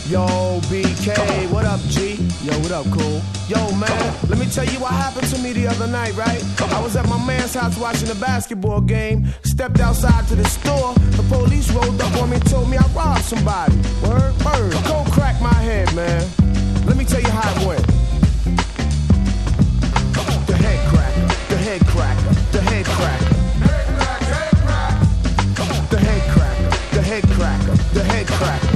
Yo, BK, what up, G? Yo, what up, cool? Yo, man, let me tell you what happened to me the other night, right? I was at my man's house watching a basketball game. Stepped outside to the store. The police rolled up on me and told me I robbed somebody. Word, word. Go crack my head, man. Let me tell you how it went. The head cracker, the head cracker, the head cracker. The head cracker, the head cracker, the head cracker.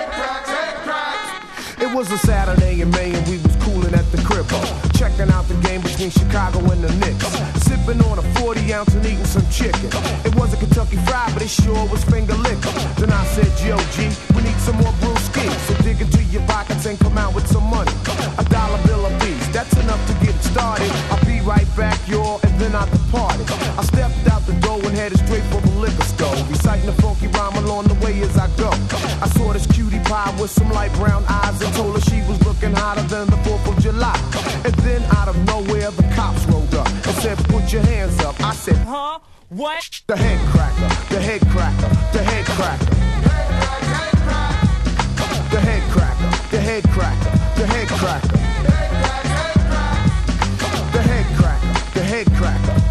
It was a Saturday in May and we was coolin' at the cribbo, checking out the game between Chicago and the Knicks, sipping on a 40 ounce and eating some chicken. It wasn't Kentucky Fried, but it sure was finger licking. Then I said, yo, G, we need some more brewskis, so dig into your pockets and come out with some money. $1 bill a piece, that's enough to get it started. I'll be right back, y'all, and then out the party. I stepped out the door and headed straight for the liquor store, reciting a funky rhyme along the way as I go. I saw this cutie pie with some light brown eyes and told her she was looking hotter than the 4th of July. And then out of nowhere the cops rolled up and said, put your hands up. I said, huh? What? The head cracker, the head cracker, the head cracker. The head cracker, the head cracker, the head cracker. The head cracker, the head cracker.